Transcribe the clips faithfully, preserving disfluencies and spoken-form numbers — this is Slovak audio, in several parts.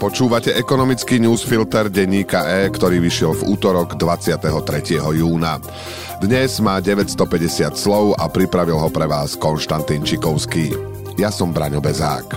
Počúvate ekonomický newsfilter denníka E, ktorý vyšiel v útorok dvadsiateho tretieho júna. Dnes má deväťstopäťdesiat slov a pripravil ho pre vás Konštantín Čikovský. Ja som Braňo Bezák.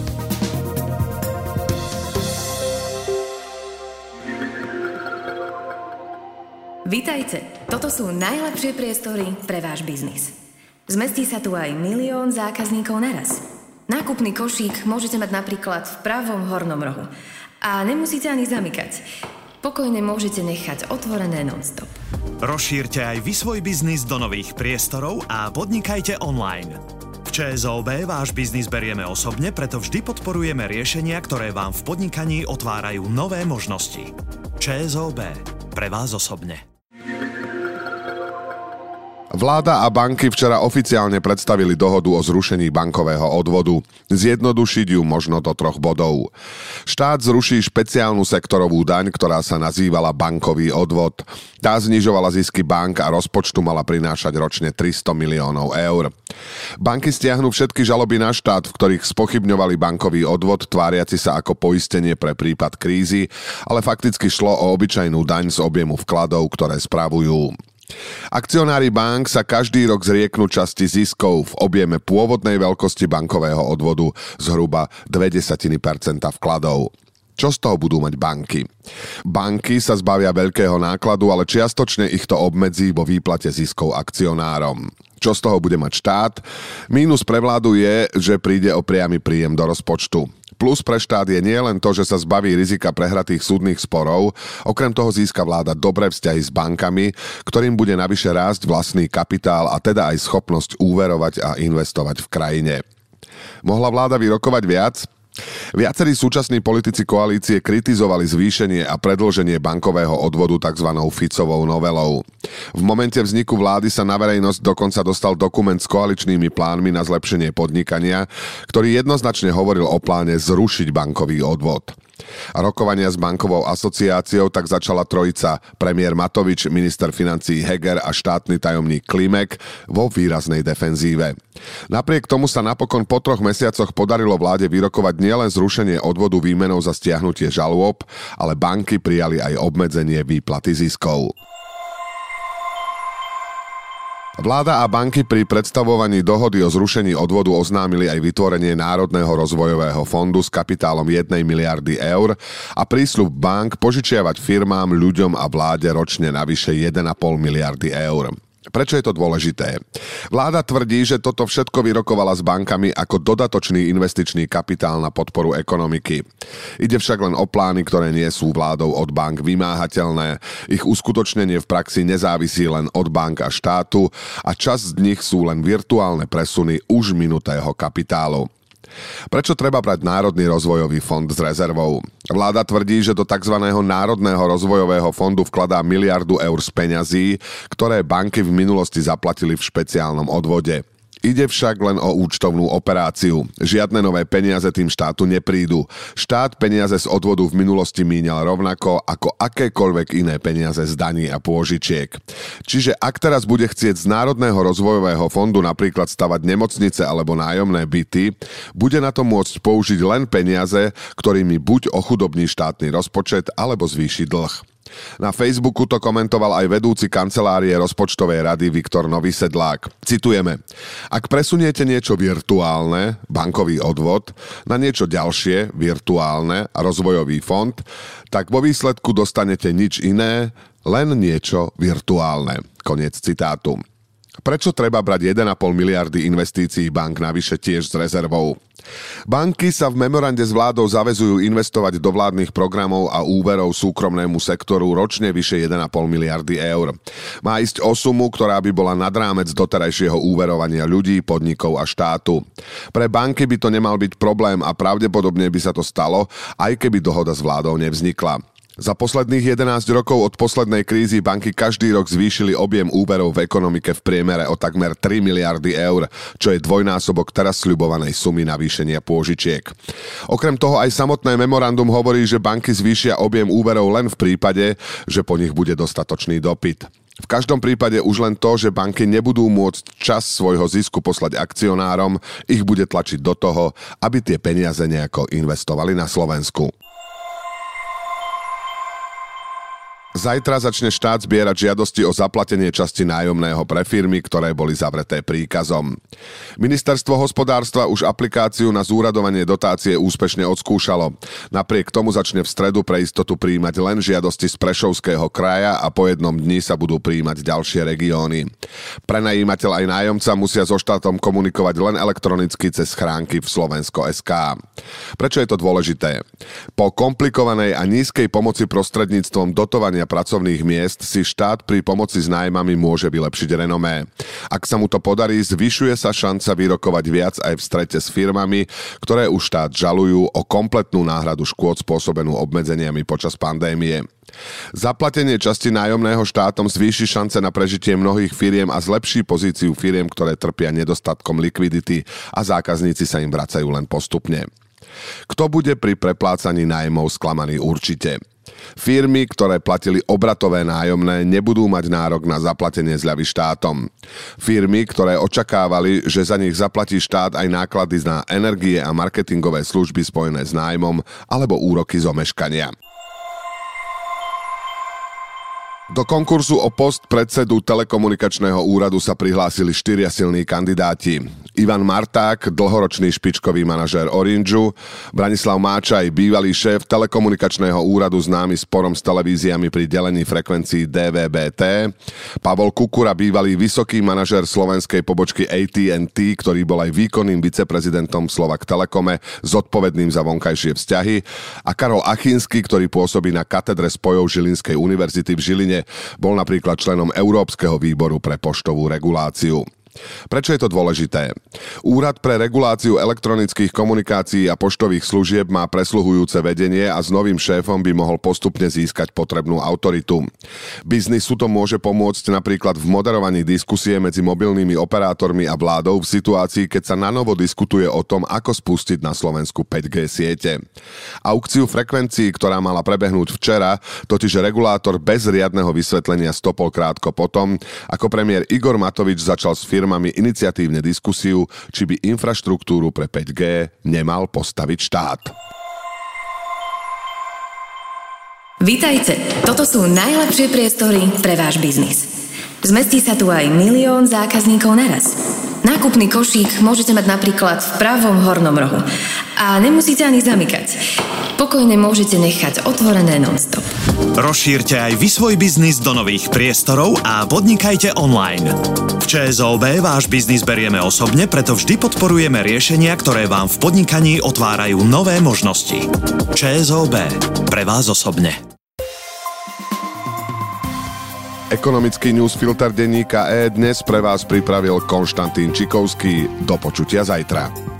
Vitajte, toto sú najlepšie priestory pre váš biznis. Zmestí sa tu aj milión zákazníkov naraz. Nákupný košík môžete mať napríklad v pravom hornom rohu. A nemusíte ani zamykať. Pokojne môžete nechať otvorené non-stop. Rozšírte aj vy svoj biznis do nových priestorov a podnikajte online. V ČSOB váš biznis berieme osobne, preto vždy podporujeme riešenia, ktoré vám v podnikaní otvárajú nové možnosti. ČSOB. Pre vás osobne. Vláda a banky včera oficiálne predstavili dohodu o zrušení bankového odvodu. Zjednodušiť ju možno do troch bodov. Štát zruší špeciálnu sektorovú daň, ktorá sa nazývala bankový odvod. Tá znižovala zisky bank a rozpočtu mala prinášať ročne tristo miliónov eur. Banky stiahnu všetky žaloby na štát, v ktorých spochybňovali bankový odvod, tváriaci sa ako poistenie pre prípad krízy, ale fakticky šlo o obyčajnú daň z objemu vkladov, ktoré spravujú. Akcionári bank sa každý rok zrieknú časti ziskov v objeme pôvodnej veľkosti bankového odvodu zhruba dve desatiny percenta vkladov. Čo z toho budú mať banky? Banky sa zbavia veľkého nákladu, ale čiastočne ich to obmedzí vo výplate ziskov akcionárom. Čo z toho bude mať štát? Mínus pre vládu je, že príde o priamy príjem do rozpočtu. Plus pre štát je nie len to, že sa zbaví rizika prehratých súdnych sporov, okrem toho získa vláda dobré vzťahy s bankami, ktorým bude navyše rásť vlastný kapitál a teda aj schopnosť úverovať a investovať v krajine. Mohla vláda vyrokovať viac? Viacerí súčasní politici koalície kritizovali zvýšenie a predĺženie bankového odvodu tzv. Ficovou novelou. V momente vzniku vlády sa na verejnosť dokonca dostal dokument s koaličnými plánmi na zlepšenie podnikania, ktorý jednoznačne hovoril o pláne zrušiť bankový odvod. A rokovania s bankovou asociáciou tak začala trojica: premiér Matovič, minister financií Heger a štátny tajomník Klimek vo výraznej defenzíve. Napriek tomu sa napokon po troch mesiacoch podarilo vláde vyrokovať nielen zrušenie odvodu výmenou za stiahnutie žalôb, ale banky prijali aj obmedzenie výplaty ziskov. Vláda a banky pri predstavovaní dohody o zrušení odvodu oznámili aj vytvorenie Národného rozvojového fondu s kapitálom jednej miliardy eur a prísľub bank požičiavať firmám, ľuďom a vláde ročne navyše jeden a pol miliardy eur. Prečo je to dôležité? Vláda tvrdí, že toto všetko vyrokovala s bankami ako dodatočný investičný kapitál na podporu ekonomiky. Ide však len o plány, ktoré nie sú vládou od bank vymáhateľné. Ich uskutočnenie v praxi nezávisí len od bank a štátu a časť z nich sú len virtuálne presuny už minutého kapitálu. Prečo treba brať Národný rozvojový fond s rezervou? Vláda tvrdí, že do tzv. Národného rozvojového fondu vkladá miliardu eur z peňazí, ktoré banky v minulosti zaplatili v špeciálnom odvode. Ide však len o účtovnú operáciu. Žiadne nové peniaze tým štátu neprídu. Štát peniaze z odvodu v minulosti míňal rovnako ako akékoľvek iné peniaze z daní a pôžičiek. Čiže ak teraz bude chcieť z Národného rozvojového fondu napríklad stavať nemocnice alebo nájomné byty, bude na to môcť použiť len peniaze, ktorými buď ochudobní štátny rozpočet alebo zvýši dlh. Na Facebooku to komentoval aj vedúci kancelárie rozpočtovej rady Viktor Novysedlák. Citujeme: Ak presuniete niečo virtuálne, bankový odvod, na niečo ďalšie, virtuálne, rozvojový fond, tak vo výsledku dostanete nič iné, len niečo virtuálne. Koniec citátu. Prečo treba brať jeden a pol miliardy investícií bank navyše tiež s rezervou? Banky sa v memorande s vládou zaväzujú investovať do vládnych programov a úverov súkromnému sektoru ročne vyše jeden a pol miliardy eur. Má ísť o sumu, ktorá by bola nad rámec doterajšieho úverovania ľudí, podnikov a štátu. Pre banky by to nemal byť problém a pravdepodobne by sa to stalo, aj keby dohoda s vládou nevznikla. Za posledných jedenásť rokov od poslednej krízy banky každý rok zvýšili objem úverov v ekonomike v priemere o takmer tri miliardy eur, čo je dvojnásobok teraz sľubovanej sumy navýšenia pôžičiek. Okrem toho aj samotné memorandum hovorí, že banky zvýšia objem úverov len v prípade, že po nich bude dostatočný dopyt. V každom prípade už len to, že banky nebudú môcť čas svojho zisku poslať akcionárom, ich bude tlačiť do toho, aby tie peniaze nejako investovali na Slovensku. Zajtra začne štát zbierať žiadosti o zaplatenie časti nájomného pre firmy, ktoré boli zavreté príkazom. Ministerstvo hospodárstva už aplikáciu na zúradovanie dotácie úspešne odskúšalo. Napriek tomu začne v stredu pre istotu prijímať len žiadosti z Prešovského kraja a po jednom dni sa budú prijímať ďalšie regióny. Prenajímateľ aj nájomca musia so štátom komunikovať len elektronicky cez schránky v Slovensko bodka es ká. Prečo je to dôležité? Po komplikovanej a nízkej pomoci prostredníctvom dotovania pracovných miest si štát pri pomoci s nájmami môže vylepšiť renomé. Ak sa mu to podarí, zvyšuje sa šanca vyrokovať viac aj v strete s firmami, ktoré už štát žalujú o kompletnú náhradu škôd spôsobenú obmedzeniami počas pandémie. Zaplatenie časti nájomného štátom zvýši šance na prežitie mnohých firiem a zlepší pozíciu firiem, ktoré trpia nedostatkom likvidity a zákazníci sa im vracajú len postupne. Kto bude pri preplácaní nájmov sklamaný? Určite. Firmy, ktoré platili obratové nájomné, nebudú mať nárok na zaplatenie zľavy štátom. Firmy, ktoré očakávali, že za nich zaplatí štát aj náklady na energie a marketingové služby spojené s nájmom alebo úroky z omeškania. Do konkurzu o post predsedu telekomunikačného úradu sa prihlásili štyria silní kandidáti. Ivan Marták, dlhoročný špičkový manažér Orangeu, Branislav Máčaj, bývalý šéf telekomunikačného úradu známy sporom s televíziami pri delení frekvencií dé vé bé té, Pavol Kukura, bývalý vysoký manažér slovenskej pobočky á té and té, ktorý bol aj výkonným viceprezidentom Slovak Telekome, zodpovedným za vonkajšie vzťahy, a Karol Achinský, ktorý pôsobí na katedre spojov Žilinskej univerzity v Žiline, bol napríklad členom Európskeho výboru pre poštovú reguláciu. Prečo je to dôležité? Úrad pre reguláciu elektronických komunikácií a poštových služieb má presluhujúce vedenie a s novým šéfom by mohol postupne získať potrebnú autoritu. Biznisu to môže pomôcť napríklad v moderovaní diskusie medzi mobilnými operátormi a vládou v situácii, keď sa nanovo diskutuje o tom, ako spustiť na Slovensku päť gé siete. Aukciu frekvencií, ktorá mala prebehnúť včera, totiž regulátor bez riadneho vysvetlenia stopol krátko potom, ako premiér Igor Matovič začal s firmami iniciatívne diskusiu, či by infraštruktúru pre päť gé nemal postaviť štát. Vítajte, toto sú najlepšie priestory pre váš biznis. Zmestí sa tu aj milión zákazníkov naraz. Nákupný košík môžete mať napríklad v pravom hornom rohu. A nemusíte ani zamykať. Pokojne môžete nechať otvorené non-stop. Rozšírte aj vy svoj biznis do nových priestorov a podnikajte online. V ČSOB váš biznis berieme osobne, preto vždy podporujeme riešenia, ktoré vám v podnikaní otvárajú nové možnosti. ČSOB. Pre vás osobne. Ekonomický newsfilter denníka E dnes pre vás pripravil Konštantín Čikovský. Do počutia zajtra.